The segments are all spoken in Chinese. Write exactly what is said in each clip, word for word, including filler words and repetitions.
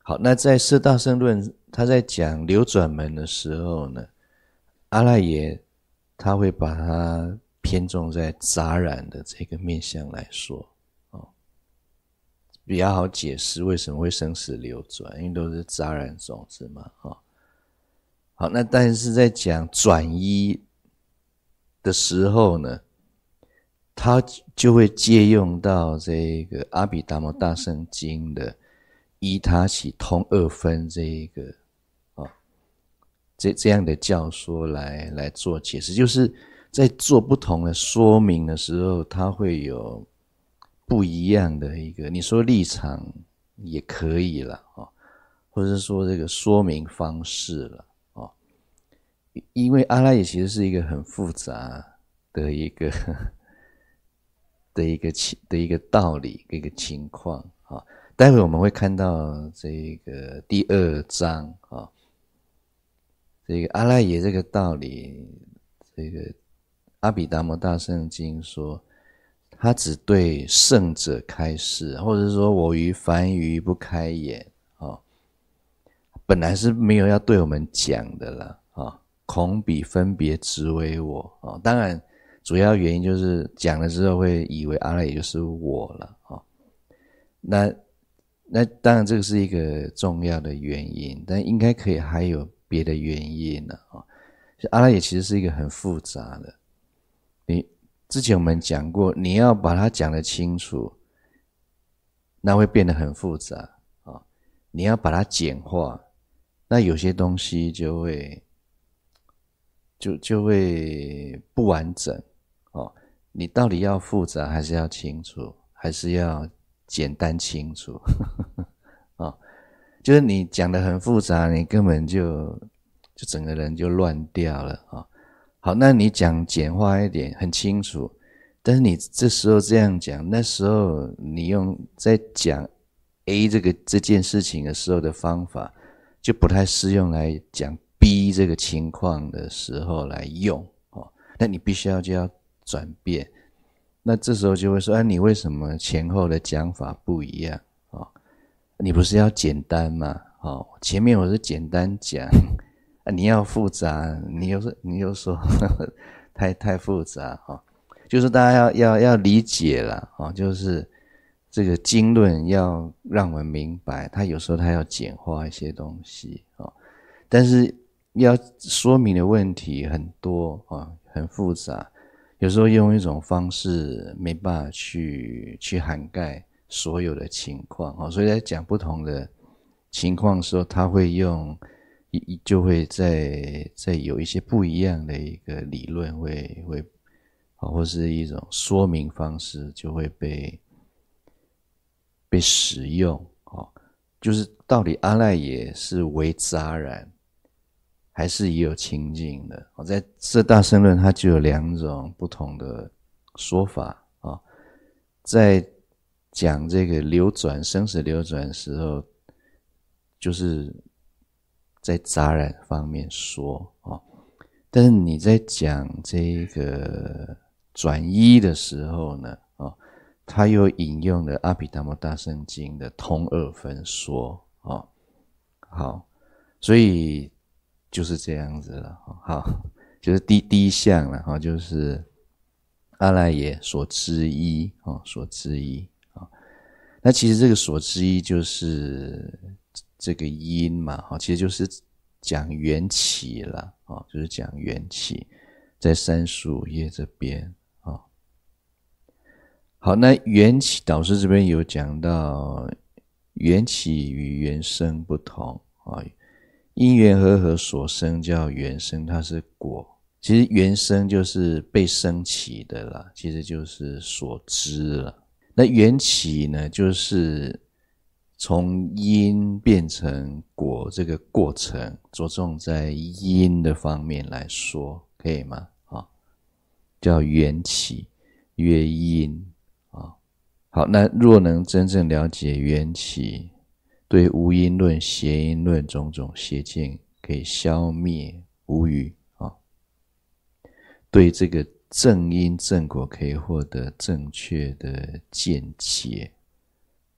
好，那在四大圣论他在讲流转门的时候呢，阿赖耶他会把它偏重在杂染的这个面向来说，哦，比较好解释为什么会生死流转，因为都是杂染种子嘛，哦，好，那但是在讲转依的时候呢，他就会借用到这个阿毗达摩大圣经的依他起通二分这一个哦，这这样的教说来来做解释，就是在做不同的说明的时候，它会有不一样的一个，你说立场也可以了哦，或者是说这个说明方式了哦，因为阿赖耶其实是一个很复杂的一个的一个情的一个道理一个情况啊，待会我们会看到这个第二章啊，这个阿赖耶这个道理，这个阿毗达摩大圣经说，他只对圣者开示，或者说我于凡愚不开眼啊，本来是没有要对我们讲的啦啊，恐彼分别执为我啊，当然。主要原因就是讲了之后会以为阿赖耶就是我了啊，那那当然这个是一个重要的原因，但应该可以还有别的原因呢啊。阿赖耶其实是一个很复杂的，你之前我们讲过，你要把它讲得清楚，那会变得很复杂啊。你要把它简化，那有些东西就会就就会不完整。哦，你到底要复杂还是要清楚，还是要简单清楚？哦，就是你讲得很复杂，你根本就就整个人就乱掉了啊，哦。好，那你讲简化一点，很清楚，但是你这时候这样讲，那时候你用在讲 A 这个这件事情的时候的方法，就不太适用来讲 B 这个情况的时候来用哦。那你必须要就要转变，那这时候就会说，啊，你为什么前后的讲法不一样啊，哦？你不是要简单吗？哦，前面我是简单讲，啊，你要复杂，你又说你又说呵呵太太复杂啊，哦，就是大家要要要理解啦，哦，就是这个经论要让我们明白，它有时候它要简化一些东西啊，哦，但是要说明的问题很多啊，哦，很复杂。有时候用一种方式没办法去去涵盖所有的情况，所以在讲不同的情况的时候，他会用就会再再有一些不一样的一个理论会会或是一种说明方式就会被被使用，就是到底阿赖耶是为杂染还是也有清净的，在四大圣论它就有两种不同的说法啊。在讲这个流转生死流转的时候，就是在杂染方面说啊，但是你在讲这个转依的时候呢，啊，他又引用了阿毗达摩大圣经的通二分说啊，好，所以。就是这样子了，好，就是第第一项了哈，就是阿赖耶所知依啊，所知依啊。那其实这个所知依就是这个因嘛，哈，其实就是讲缘起了啊，就是讲缘起，在三十五页这边啊。好，那缘起导师这边有讲到缘起与缘生不同啊。因缘和合所生叫缘生，它是果。其实缘生就是被生起的啦，其实就是所知了。那缘起呢，就是从因变成果这个过程，着重在因的方面来说，可以吗？啊，叫缘起，曰因啊。好，那若能真正了解缘起，对无因论、邪因论种种邪见可以消灭无余啊，对这个正因正果可以获得正确的见解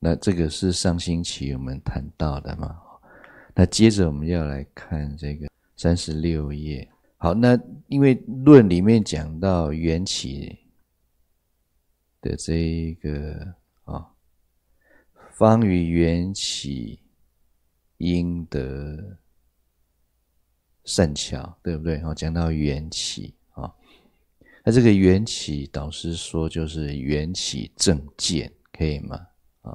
那这个是上星期我们谈到的嘛。那接着我们要来看这个三十六页。好，那因为论里面讲到缘起的这一个啊，方于缘起应得善巧，对不对？哦，讲到缘起啊，那这个缘起，导师说就是缘起正见，可以吗？啊，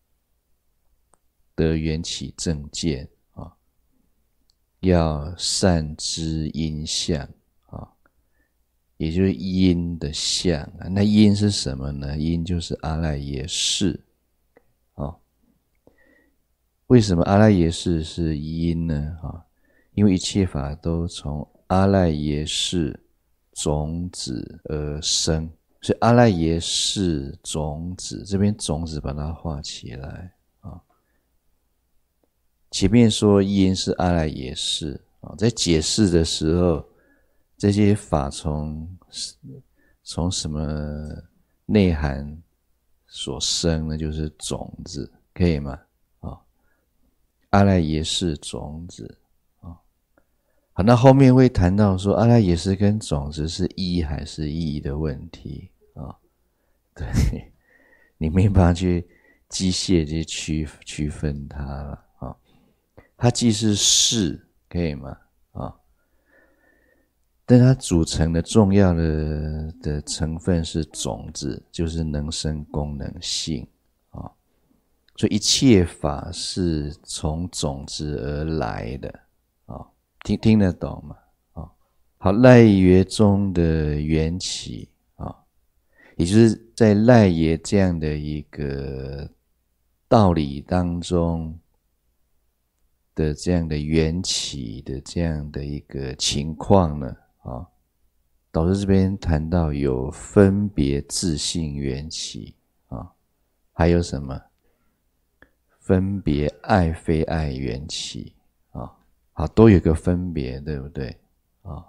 得缘起正见啊，要善知因相啊，也就是因的相啊。那因是什么呢？因就是阿赖耶识啊。为什么阿赖耶识是因呢？啊，因为一切法都从阿赖耶识种子而生，所以阿赖耶识种子，这边种子把它画起来啊。前面说因是阿赖耶识啊，在解释的时候，这些法从从什么内涵所生呢？就是种子，可以吗？啊，阿赖耶识种子。好，那后面会谈到说阿赖耶识跟种子是一还是异的问题啊？对，你没办法去机械去区区分它了啊。它既是识，可以吗？啊，但它组成的重要的的成分是种子，就是能生功能性啊。所以一切法是从种子而来的啊。听听得懂吗？啊，好，赖耶中的缘起啊，也就是在赖耶这样的一个道理当中的这样的缘起的这样的一个情况呢，啊，导师这边谈到有分别自性缘起啊，还有什么分别爱非爱缘起。好，都有个分别，对不对啊？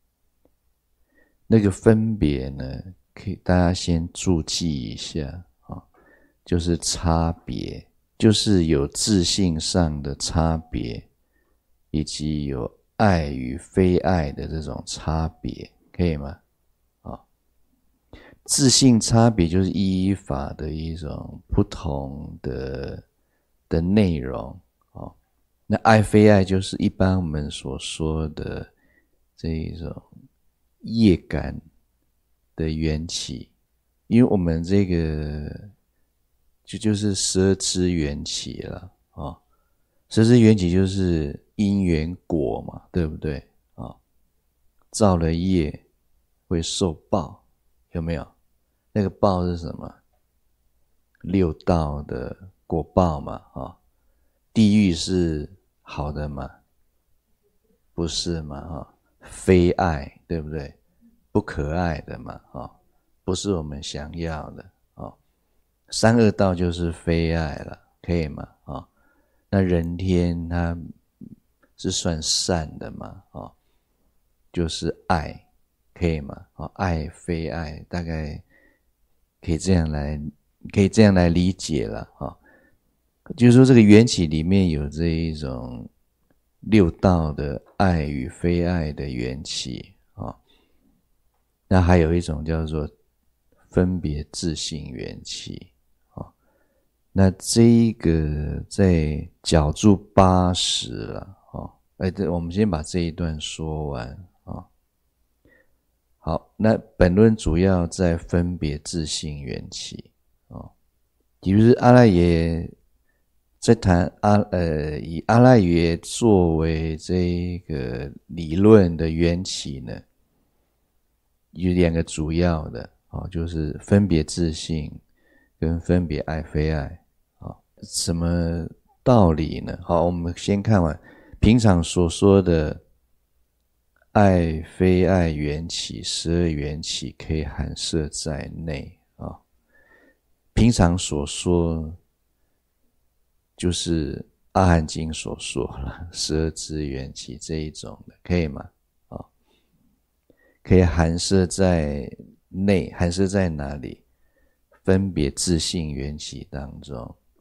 那个分别呢，可以大家先注记一下啊，就是差别，就是有自性上的差别，以及有爱与非爱的这种差别，可以吗？啊，自性差别就是依法的一种不同的的内容。那爱非爱就是一般我们所说的这一种业感的缘起，因为我们这个就就是十二支缘起了啊，十二支缘起就是因缘果嘛，对不对啊？造了业会受报，有没有？那个报是什么？六道的果报嘛，啊，地狱是好的吗？不是嘛，哈，非爱，对不对？不可爱的嘛，哈，不是我们想要的，啊，三恶道就是非爱了，可以吗？啊，那人天它是算善的嘛，啊，就是爱，可以吗？啊，爱非爱，大概可以这样来，可以这样来理解了，啊。就是说这个缘起里面有这一种六道的爱与非爱的缘起啊，那还有一种叫做分别自性缘起啊。那这一个在角注八十了啊，哎，对，我们先把这一段说完啊。好，那本论主要在分别自性缘起啊，也就是阿赖耶。在谈阿呃以阿赖耶作为这个理论的缘起呢，有两个主要的啊，就是分别自性跟分别爱非爱啊。什么道理呢？好，我们先看完平常所说的爱非爱缘起，十二缘起可以含摄在内啊。平常所说。就是阿含经所说了十二支缘起这一种的，可以吗？啊，可以含摄在内，含摄在哪里？分别自性缘起当中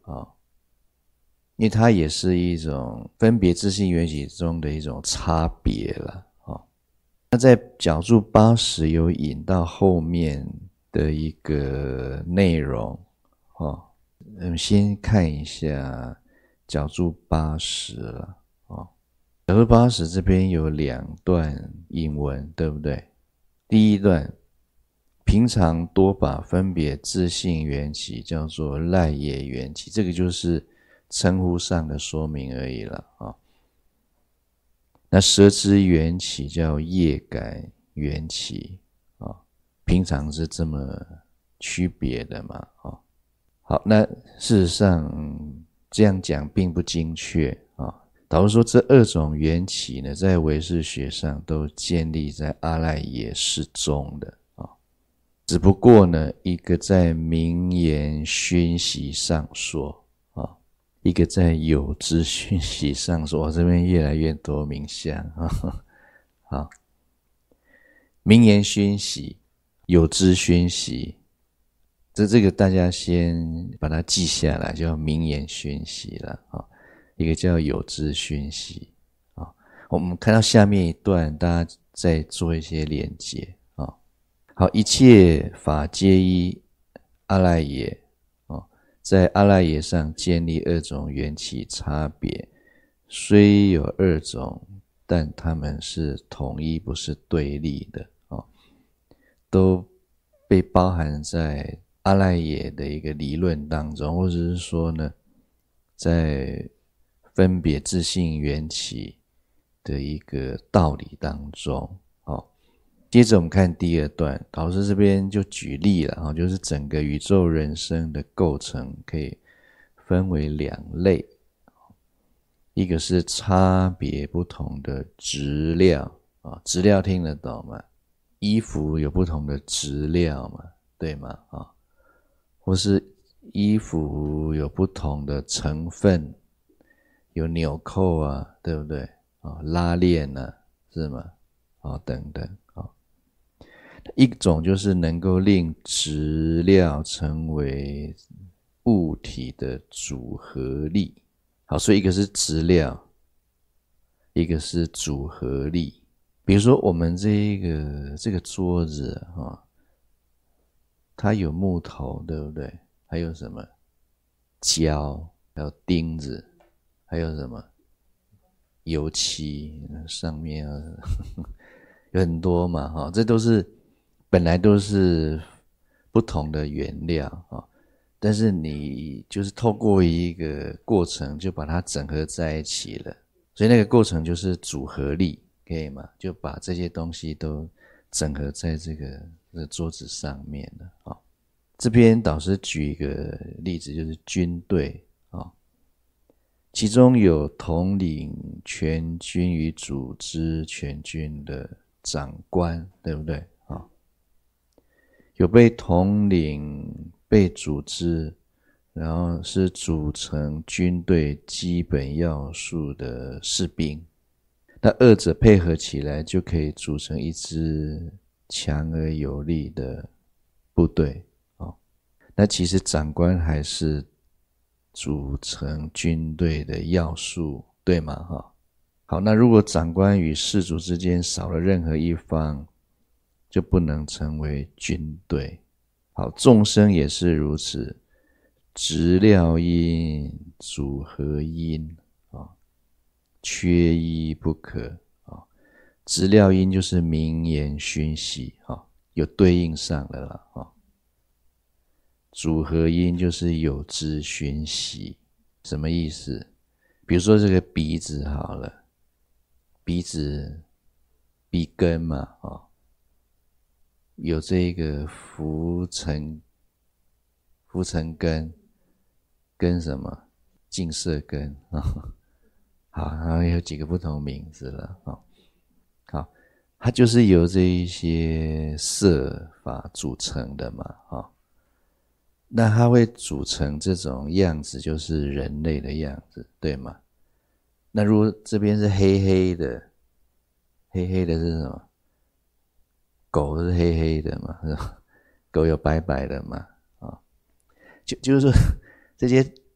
啊，因为它也是一种分别自性缘起中的一种差别了啊。那在角注八十有引到后面的一个内容啊，我们先看一下角注八十了啊。角注八十这边有两段引文，对不对？第一段，平常多把分别自性缘起叫做赖也缘起，这个就是称呼上的说明而已了啊。那舌知缘起叫业感缘起啊，平常是这么区别的嘛啊。好，那事实上这样讲并不精确啊。导师说这二种缘起呢，在唯识学上都建立在阿赖耶识中的啊，只不过呢，一个在名言熏习上说啊，一个在有知熏习上说。我这边越来越多名相啊。好，名言熏习、有知熏习，这这个大家先把它记下来，叫名言熏习了啊。一个叫有知熏习啊。我们看到下面一段，大家再做一些连结啊。好，一切法皆依阿赖耶啊，在阿赖耶上建立二种缘起差别，虽有二种，但它们是统一，不是对立的啊，都被包含在阿赖耶的一个理论当中，或者是说呢，在分别自性缘起的一个道理当中。好，接着我们看第二段，老师这边就举例了，就是整个宇宙人生的构成可以分为两类，一个是差别不同的质料啊，质料听得懂吗？衣服有不同的质料嘛，对吗？啊，或是衣服有不同的成分，有纽扣啊，对不对？啊，拉链啊，是吗？啊，等等啊。一种就是能够令质料成为物体的组合力。好，所以一个是质料，一个是组合力。比如说我们这个这个桌子啊，它有木头，对不对？还有什么胶，还有钉子，还有什么油漆，上面啊有很多嘛，哈，这都是本来都是不同的原料啊，但是你就是透过一个过程就把它整合在一起了，所以那个过程就是组合力，可以吗？就把这些东西都整合在这个这个桌子上面了啊。这边导师举一个例子，就是军队啊，其中有统领全军与组织全军的长官，对不对啊？有被统领、被组织，然后是组成军队基本要素的士兵，那二者配合起来就可以组成一支强而有力的部队。那其实长官还是组成军队的要素，对吗？哈，好，那如果长官与士卒之间少了任何一方，就不能成为军队。好，众生也是如此，质料因、组合因啊，缺一不可啊。质料因就是名言熏习啊，有对应上的了啊。组合因就是有知熏习，什么意思？比如说这个鼻子好了，鼻子鼻根嘛，哦，有这个浮尘浮尘根跟什么净色根啊？好，然后有几个不同名字了啊。好，它就是由这一些色法组成的嘛，啊。那它会组成这种样子，就是人类的样子，对吗？那如果这边是黑黑的，黑黑的是什么？狗是黑黑的嘛，是吧？狗有白白的嘛，啊，就就是说这些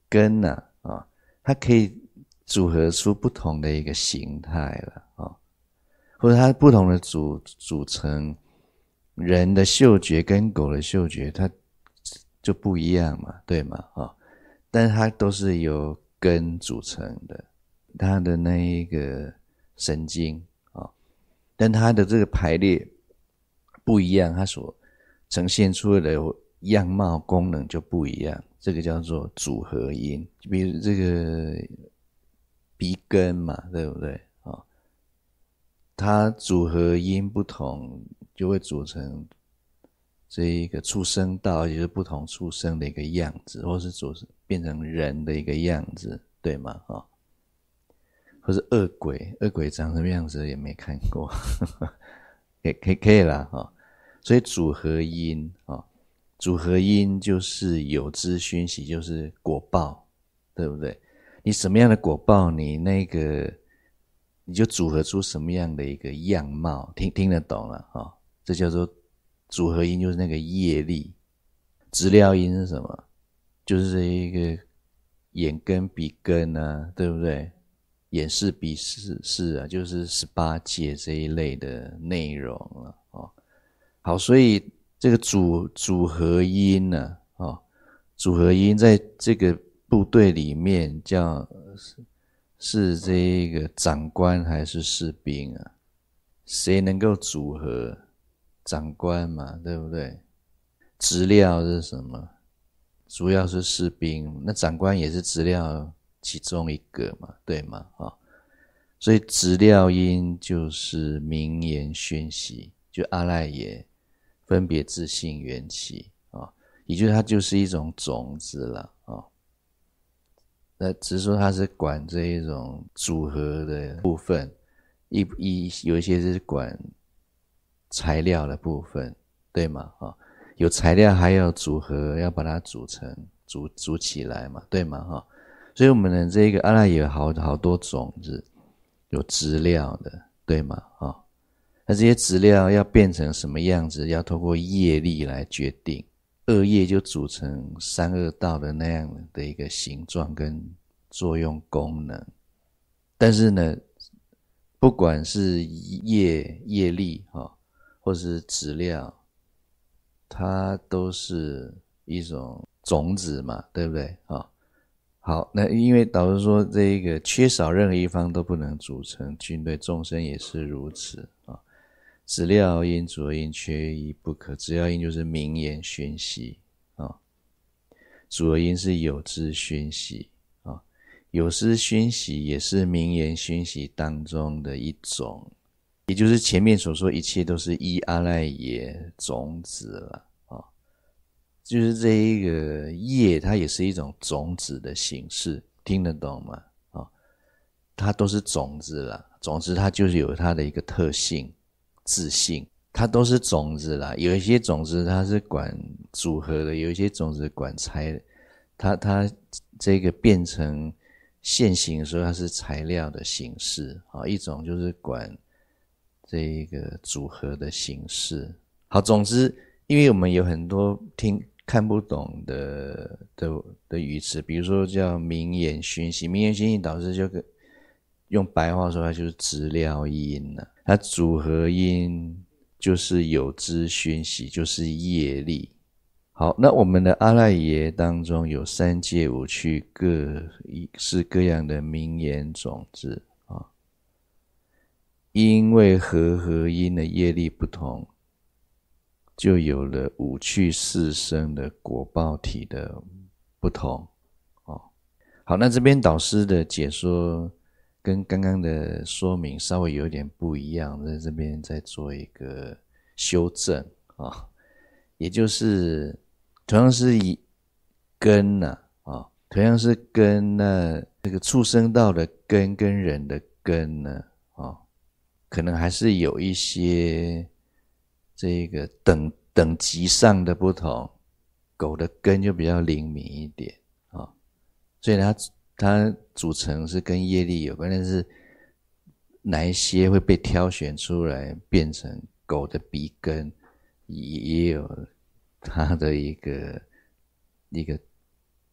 根啊，啊，它可以组合出不同的一个形态了啊，或者它不同的组组成，人的嗅觉跟狗的嗅觉它就不一样嘛，对吗？啊，但是它都是由根组成的，它的那一个神经啊，但它的这个排列不一样，它所呈现出来的样貌功能就不一样，这个叫做组合音。比如这个鼻根嘛，对不对啊？它组合音不同，就会组成这一个畜生道，也就是不同畜生的一个样子，或是组变成人的一个样子，对吗？啊，或是恶鬼，恶鬼长什么样子也没看过，可以可以可以啦哈。所以组合音啊，组合音就是有知熏习，就是果报，对不对？你什么样的果报，你那个你就组合出什么样的一个样貌，听听得懂了哈？这叫做组合音，就是那个业力。质料音是什么？就是这一个眼根鼻根啊，对不对？眼视鼻视视啊，就是十八界这一类的内容了哦。好，所以这个组组合音呢、啊，哦，组合音在这个部队里面叫是是这一个长官还是士兵啊？谁能够组合？长官嘛，对不对？质料是什么？主要是士兵，那长官也是质料其中一个嘛，对吗？啊、哦，所以质料音就是名言熏习，就阿赖耶分别自性缘起啊，也就是它就是一种种子了啊。那只是说它是管这一种组合的部分，一一有一些是管材料的部分，对吗？啊，有材料还有组合，要把它组成组组起来嘛，对吗？哈，所以我们的这个阿赖耶有好好多种子，有质料的，对吗？啊，那这些质料要变成什么样子，要透过业力来决定。恶业就组成三恶道的那样的一个形状跟作用功能。但是呢，不管是业业力哈，或是质料，它都是一种种子嘛，对不对啊？好，那因为导致说这一个缺少任何一方都不能组成军队，众生也是如此啊。质料因、组合因缺一不可。质料因就是名言熏习啊，组合因是有知熏习啊，有知熏习也是名言熏习当中的一种，也就是前面所说一切都是依阿赖耶种子了啊，就是这一个业，它也是一种种子的形式，听得懂吗？啊，它都是种子啦，种子它就是有它的一个特性。自性，它都是种子啦。有一些种子它是管组合的，有一些种子管材，它它这个变成现行的时候，它是材料的形式啊。一种就是管这一个组合的形式。好，总之，因为我们有很多听看不懂的的的语词，比如说叫名言熏习，名言熏习导致就个用白话说，它就是质料音了、啊。它组合音就是有知熏习，就是业力。好，那我们的阿赖耶当中有三界五趣各式各样的名言种子啊，因为和合音的业力不同，就有了五趣四生的果报体的不同啊。好，那这边导师的解说跟刚刚的说明稍微有点不一样，在这边再做一个修正啊，也就是同样是以根呐 啊, 啊，同样是根，那这个畜生道的根跟人的根呢啊，可能还是有一些这个等等级上的不同，狗的根就比较灵敏一点啊，所以它。它组成是跟业力有关，但是哪一些会被挑选出来变成狗的鼻根，也有它的一个一个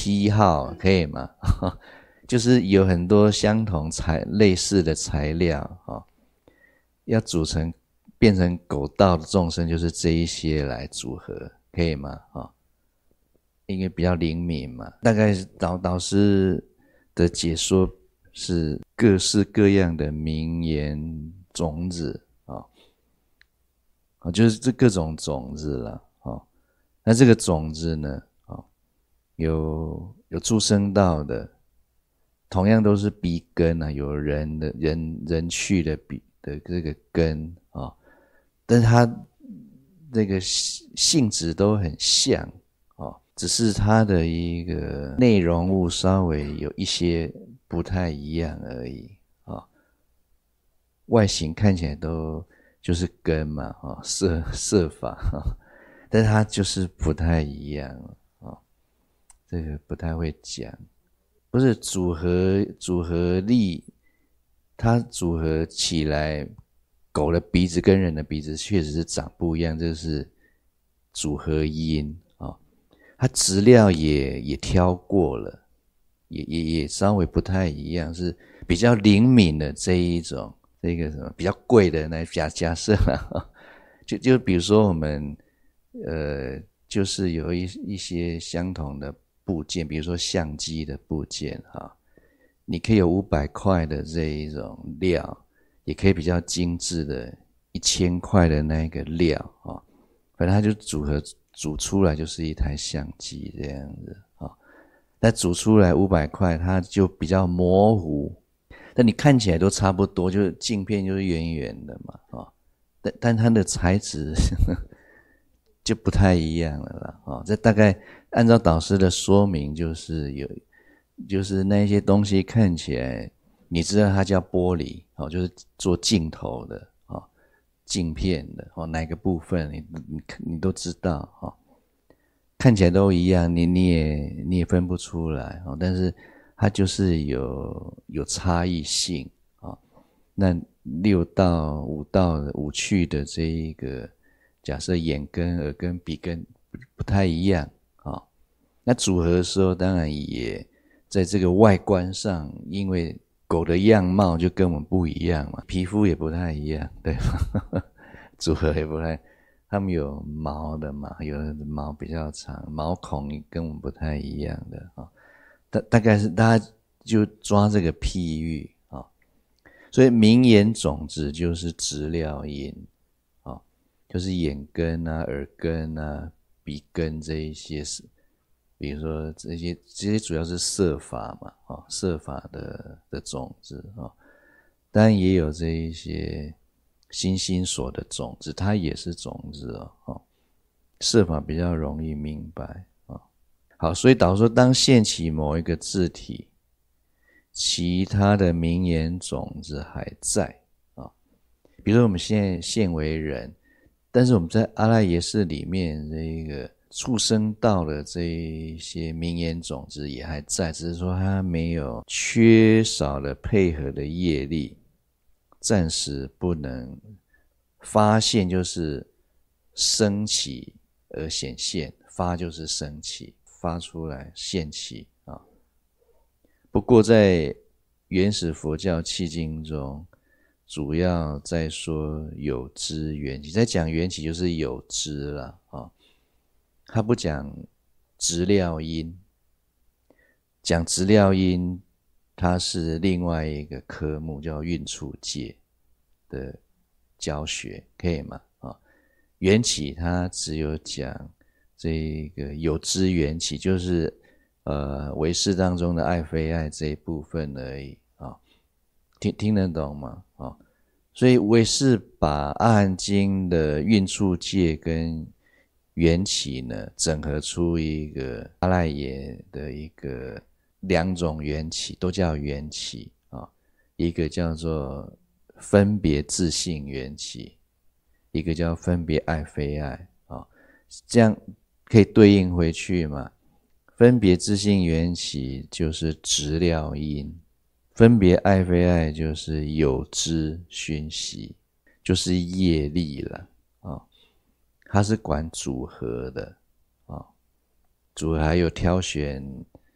批号，可以吗？就是有很多相同材类似的材料啊，要组成变成狗道的众生，就是这一些来组合，可以吗？啊，因为比较灵敏嘛，大概导导师的解说是各式各样的名言种子啊，啊，就是这各种种子了啊。那这个种子呢，啊，有有出生道的。同样都是鼻根啊，有人的人人去的鼻的这个根啊，但是它这个性质都很像啊，只是它的一个内容物稍微有一些不太一样而已啊。外形看起来都就是根嘛啊，色色法啊，但是它就是不太一样啊，这个不太会讲。不是组合组合力，它组合起来，狗的鼻子跟人的鼻子确实是长不一样，这是组合音啊、哦。它质料也也挑过了，也也也稍微不太一样，是比较灵敏的这一种，这个什么比较贵的那假假设啊，就就比如说我们呃，就是有一一些相同的部件，比如说相机的部件哈，你可以有五百块的这一种料，也可以比较精致的一千块的那个料啊，反正它就组合组出来就是一台相机这样子啊。但煮出来五百块，它就比较模糊，但你看起来都差不多，就是镜片就是圆圆的嘛啊，但但它的材质呵呵就不太一样了啦啊。这大概按照导师的说明，就是有，就是那些东西看起来，你知道它叫玻璃哦，就是做镜头的哦，镜片的哦，哪个部分你你你都知道哦，看起来都一样，你你也你也分不出来哦，但是它就是有有差异性啊。那六道五道的五趣的这一个，假设眼根、耳根、鼻根不太一样啊、哦，那组合的时候当然也在这个外观上，因为狗的样貌就跟我们不一样嘛，皮肤也不太一样，对吧？组合也不太，他们有毛的嘛，有的毛比较长，毛孔跟我们不太一样的啊、哦。大大概是大家就抓这个譬喻啊、哦，所以名言种子就是质料因啊、哦，就是眼根啊、耳根啊、鼻根这一些是。比如说这些，这些主要是色法嘛，啊，色法的的种子啊，当然也有这一些心心所的种子，它也是种子哦，色法比较容易明白啊。好，所以导说，当现起某一个字体，其他的名言种子还在啊。比如说我们现在现为人，但是我们在阿赖耶识里面这个。畜生道的这一些名言种子也还在，只是说它没有缺少了配合的业力，暂时不能发现，就是升起而显现，发就是升起，发出来现起啊。不过在原始佛教契经中，主要在说有知缘起，在讲缘起就是有知了啊。他不讲质料因，讲质料因，它是另外一个科目，叫运处界的教学，可以吗？啊，缘起它只有讲这个有知缘起，就是呃唯识当中的爱非爱这一部分而已啊，听听得懂吗？啊，所以唯识把阿含经的运处界跟缘起呢，整合出一个阿赖耶的一个两种缘起，都叫缘起啊。一个叫做分别自性缘起，一个叫分别爱非爱啊。这样可以对应回去嘛？分别自性缘起就是质料因，分别爱非爱就是有知熏习，就是业力了啊。它是管组合的啊，组合还有挑选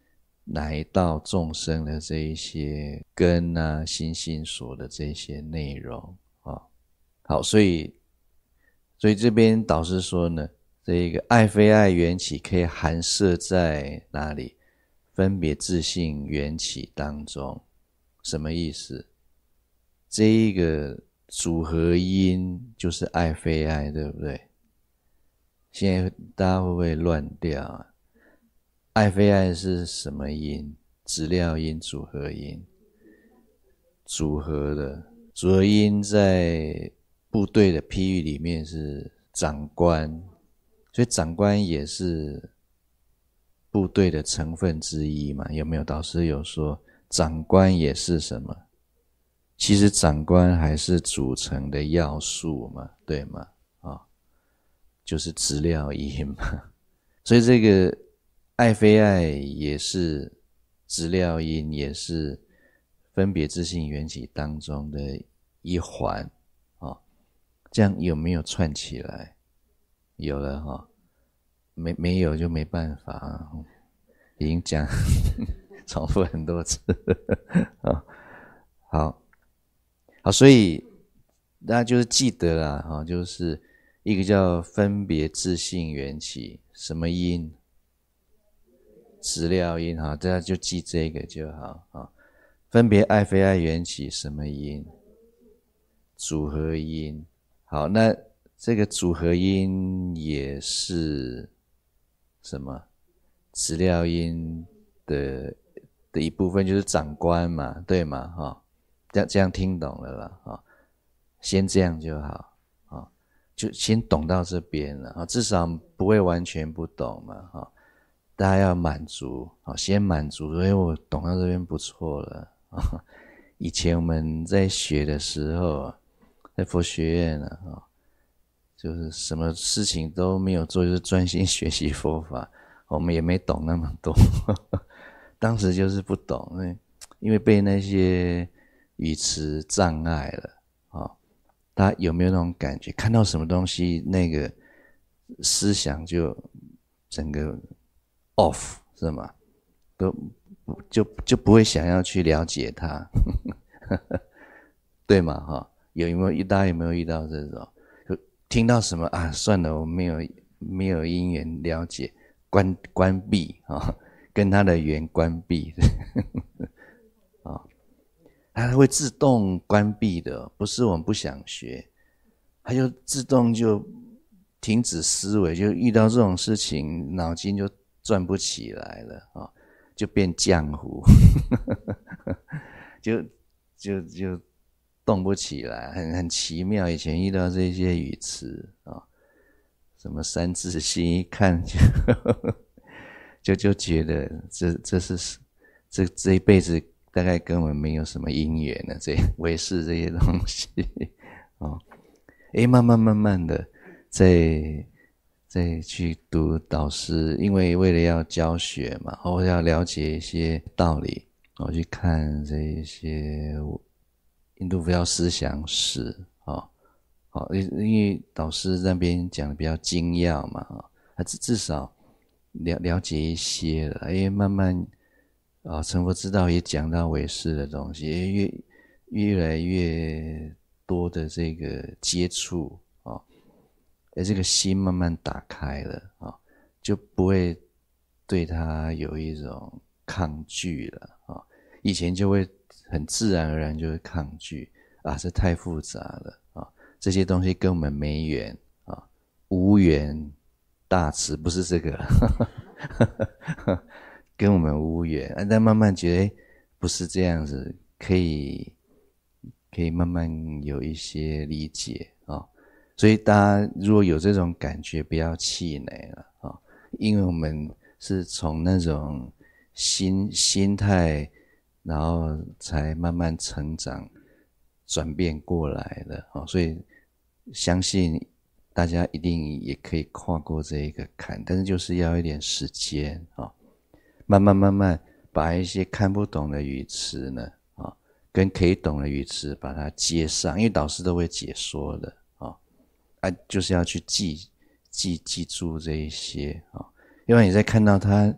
哪一道众生的这一些根啊、心性所的这些内容啊。好，所以所以这边导师说呢，这个爱非爱缘起可以含摄在哪里？分别自性缘起当中。什么意思？这一个组合因就是爱非爱，对不对？现在大家会不会乱掉啊？爱非爱是什么因？质料因、组合因。组合的组合因在部队的譬喻里面是长官，所以长官也是部队的成分之一嘛？有没有？导师有说长官也是什么？其实长官还是组成的要素嘛，对吗？啊、哦，就是质料因嘛。所以这个爱非爱也是质料因，也是分别自性缘起当中的一环啊、哦。这样有没有串起来？有了哈、哦，没没有就没办法啊，已经讲重复很多次啊。好。好，所以大家就是记得啦，哈，就是一个叫分别自性缘起，什么因？质料因，哈，大家就记这个就好啊。分别爱非爱缘起，什么因？组合因。好，那这个组合因也是什么？质料因的的一部分，就是长官嘛，对嘛，哈。这样这样听懂了啦，啊，先这样就好啊，就先懂到这边了啊，至少不会完全不懂嘛，哈，大家要满足啊，先满足，所以我懂到这边不错了啊。以前我们在学的时候，在佛学院啊，就是什么事情都没有做，就是专心学习佛法，我们也没懂那么多，当时就是不懂，因为因为被那些语词障碍了啊、哦！大家有没有那种感觉？看到什么东西，那个思想就整个 off 是吗？都就就不会想要去了解它，对吗？哈、哦，有有没有？大家有没有遇到这种？就听到什么啊？算了，我没有没有因缘了解，关关闭啊、哦，跟他的缘关闭。它会自动关闭的，不是我们不想学，它就自动就停止思维，就遇到这种事情，脑筋就转不起来了啊、哦，就变浆糊，就就就动不起来，很很奇妙。以前遇到这些语词啊、哦，什么三字心，一看就就就觉得这这是这这一辈子。大概跟我们没有什么因缘了，这唯识这些东西哦，诶，慢慢慢慢的再再去读导师，因为为了要教学嘛，或者要了解一些道理，我去看这一些印度佛教思想史啊，好，因为导师那边讲的比较精要嘛，啊，他至至少了了解一些了，诶，慢慢。啊，成佛之道也讲到唯识的东西，越越来越多的这个接触啊，而这个心慢慢打开了啊，就不会对它有一种抗拒了啊。以前就会很自然而然就会抗拒啊，这太复杂了啊，这些东西跟我们没缘啊，无缘大慈不是这个。跟我们无缘，但慢慢觉得不是这样子，可以可以慢慢有一些理解啊、哦。所以大家如果有这种感觉，不要气馁了啊、哦，因为我们是从那种心心态，然后才慢慢成长、转变过来的啊、哦。所以相信大家一定也可以跨过这一个坎，但是就是要一点时间啊。哦，慢慢慢慢把一些看不懂的语词呢，啊，跟可以懂的语词把它接上，因为导师都会解说的啊，啊，就是要去记记记住这一些啊，因为你在看到它，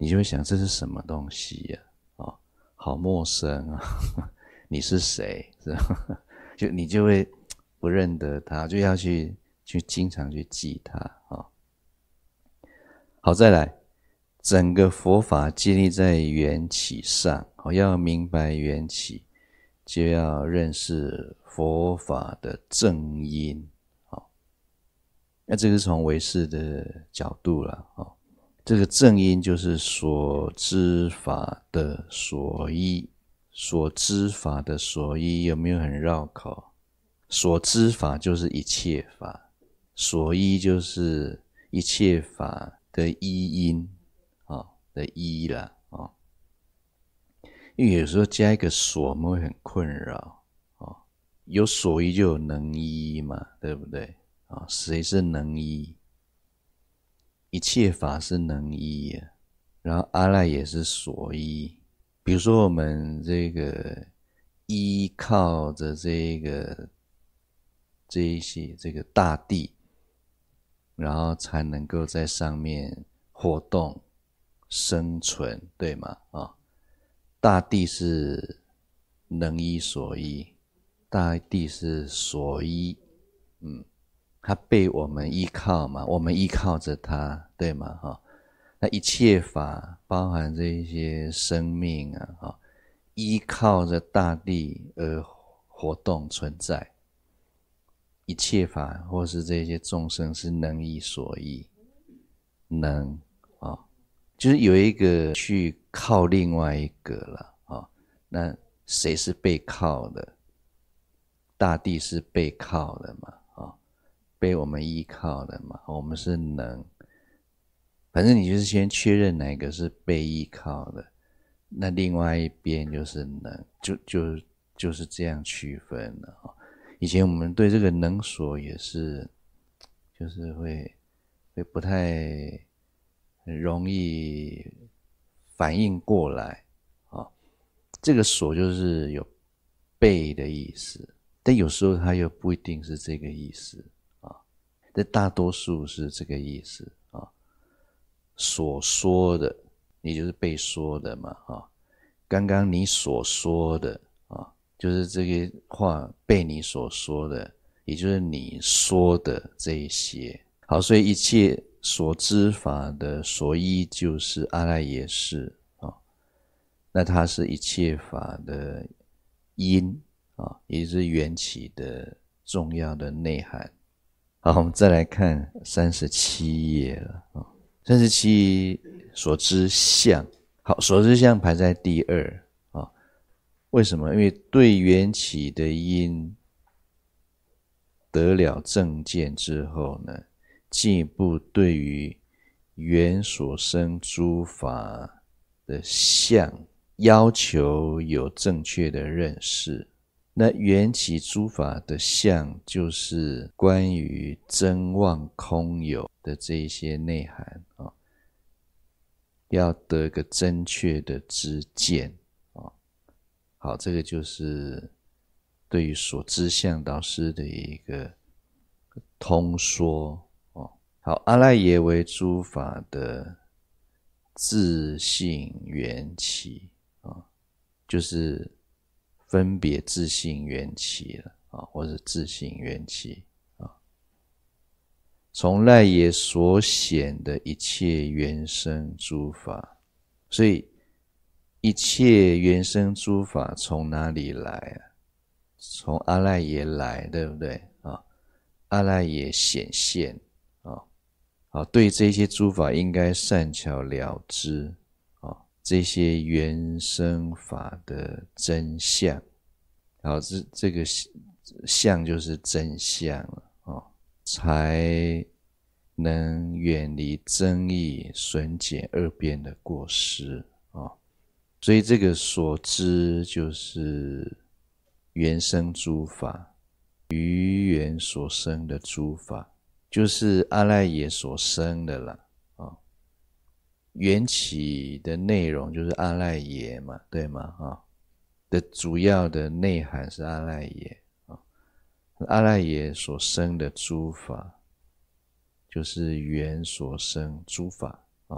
你就会想这是什么东西呀、啊？哦，好陌生啊！你是谁？是吧？就你就会不认得他，就要去去经常去记他啊、哦。好，再来，整个佛法建立在缘起上，哦，要明白缘起，就要认识佛法的正因。好，那这个是从唯识的角度了。哦，这个正因就是所知法的所依，所知法的所依有没有很绕口？所知法就是一切法，所依就是一切法的依因，哦，的依啦，哦。因为有时候加一个所，我们会很困扰，哦，有所依就有能依嘛，对不对？啊，谁是能依？一切法是能依啊，然后阿赖也是所依。比如说我们这个依靠着这个这一些这个大地，然后才能够在上面活动生存，对吗？啊，大地是能依所依，大地是所依，嗯，它被我们依靠嘛，我们依靠着它，对吗？哈，那一切法包含这一些生命啊，哈，依靠着大地而活动存在。一切法或是这些众生是能依所依，能啊、哦，就是有一个去靠另外一个了啊、哦。那谁是被靠的？大地是被靠的嘛，啊、哦，被我们依靠的嘛，我们是能。反正你就是先确认哪个是被依靠的，那另外一边就是能，就就就是这样区分了啊、哦。以前我们对这个能所也是，就是会会不太容易反应过来啊、哦。这个所就是有被的意思，但有时候它又不一定是这个意思啊、哦。但大多数是这个意思啊、哦。所说的，你就是被说的嘛啊、哦。刚刚你所说的啊。就是这个话被你所说的，也就是你说的这一些。好，所以一切所知法的所依就是阿赖耶识啊、哦，那它是一切法的因啊、哦，也就是缘起的重要的内涵。好，我们再来看三十七页了啊、哦，三十七所知相，好，所知相排在第二。为什么？因为对缘起的因得了正见之后呢，进一步对于缘所生诸法的相要求有正确的认识。那缘起诸法的相就是关于真妄空有的这一些内涵啊、哦，要得个正确的知见。好，这个就是对于所知相导师的一个通说哦。好，阿赖耶为诸法的自性缘起啊、哦，就是分别自性缘起了啊、哦，或者自性缘起啊、哦，从赖耶所显的一切缘生诸法，所以一切缘生诸法从哪里来啊？从阿赖耶来，对不对啊？阿赖耶显现啊，好，对这些诸法应该善巧了知啊，这些缘生法的真相，好，这这个相就是真相了啊，才能远离争议、损减二边的过失啊。所以这个所知就是缘生诸法，于缘所生的诸法，就是阿赖耶所生的了啊、哦。缘起的内容就是阿赖耶嘛，对吗？啊、哦，的主要的内涵是阿赖耶啊、哦，阿赖耶所生的诸法，就是缘所生诸法啊、哦。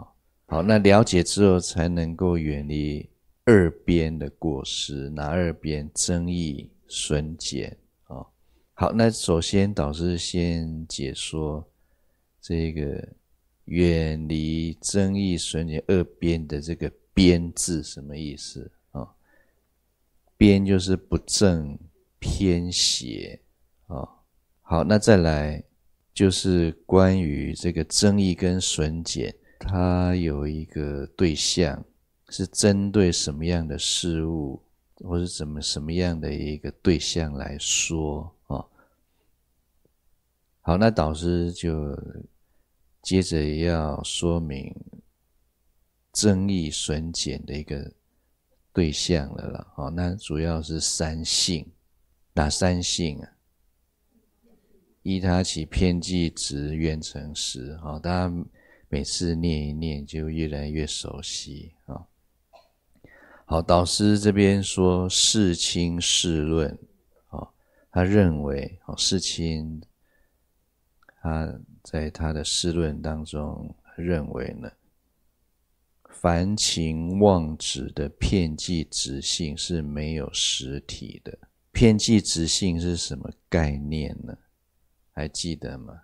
好，那了解之后才能够远离二边的过失，哪二边？增益、损减。哦，好，那首先导师先解说这个远离增益、损减二边的这个边字什么意思啊？哦，边就是不正偏邪啊。哦，好，那再来就是关于这个增益跟损减，它有一个对象，是针对什么样的事物，或是怎么什么样的一个对象来说啊？哦，好，那导师就接着要说明增益损减的一个对象了啦。好，那主要是三性，哪三性啊？依他起偏计执缘成实。好，大家每次念一念就越来越熟悉啊。好，导师这边说世亲世论，他认为世亲他在他的世论当中认为呢，凡情妄执的遍计执性是没有实体的。遍计执性是什么概念呢？还记得吗？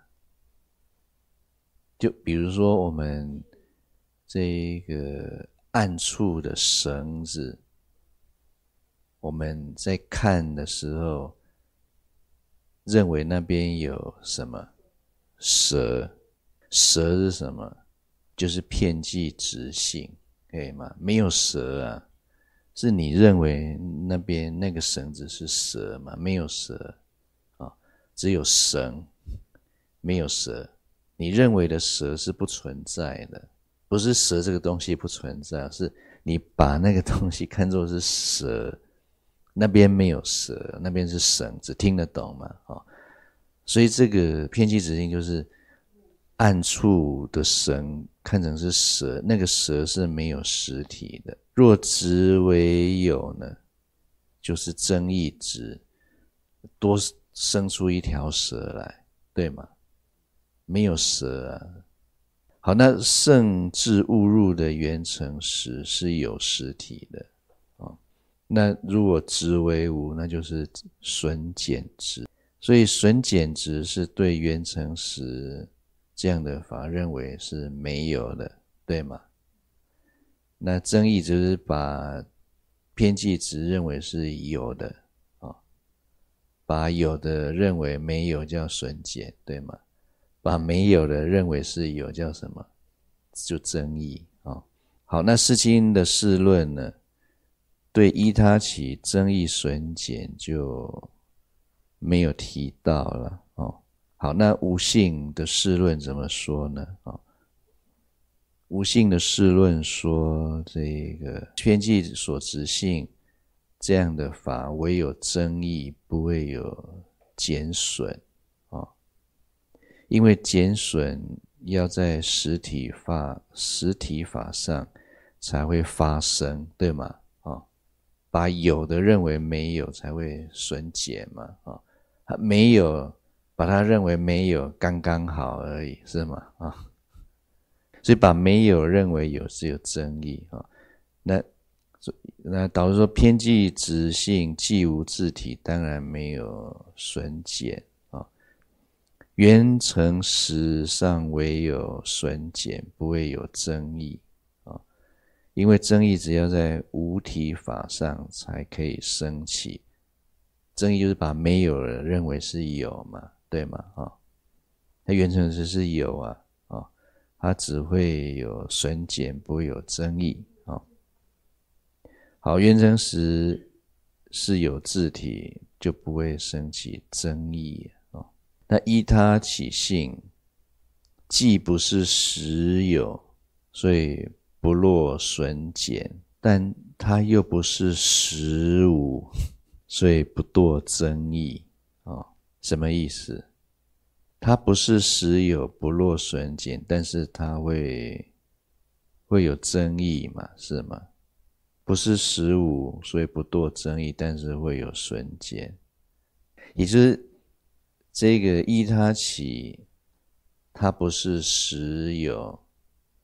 就比如说我们这个暗处的绳子，我们在看的时候认为那边有什么？蛇。蛇是什么？就是遍计执性，可以吗？没有蛇啊，是你认为那边那个绳子是蛇吗？没有蛇啊，只有绳，没有蛇。你认为的蛇是不存在的，不是蛇这个东西不存在，是你把那个东西看作是蛇，那边没有蛇，那边是绳子，听得懂吗？哦，所以这个遍计执性就是暗处的绳看成是蛇，那个蛇是没有实体的。若执为有呢，就是增益执，多生出一条蛇来，对吗？没有蛇啊。好，那圣智误入的缘成实是有实体的。哦，那如果执为无，那就是损减执。所以损减执是对缘成实这样的法认为是没有的，对吗？那增益就是把遍计执认为是有的，哦，把有的认为没有叫损减，对吗？把没有的认为是有叫什么？就增益。哦，好，那世亲的世论呢，对依他起增益损减就没有提到了。哦，好，那无性的世论怎么说呢？哦，无性的世论说，这个遍计所执性这样的法，唯有增益，不会有减损。哦，因为减损要在实体法实体法上才会发生，对吗？哦，把有的认为没有才会损减嘛。哦，没有把它认为没有刚刚好而已，是吗？啊，哦，所以把没有认为有是有增益。哦，那那导致说遍计执性既无自体，当然没有损减。缘成实上唯有损减，不会有增益。哦，因为增益只要在无体法上才可以升起，增益就是把没有了认为是有嘛，对吗？哦，它缘成实是有啊。哦，它只会有损减，不会有增益。哦，好，缘成实是有自体，就不会升起增益。那依他起性，既不是实有，所以不落损减，但它又不是实无，所以不堕增益。哦，什么意思？它不是实有，不落损减，但是它会会有增益嘛，是吗？不是实无，所以不堕增益，但是会有损减，也就是这个依他起，它不是实有，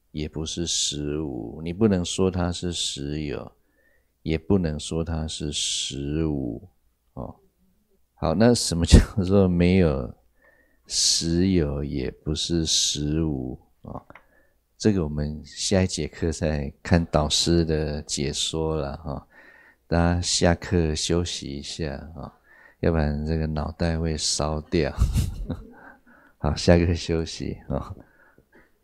也不是实无，你不能说它是实有，也不能说它是实无哦。好，那什么叫做没有实有，也不是实无哦？这个我们下一节课再看导师的解说了哈、哦。大家下课休息一下啊、哦，要不然这个脑袋会烧掉。好，下课休息啊、哦。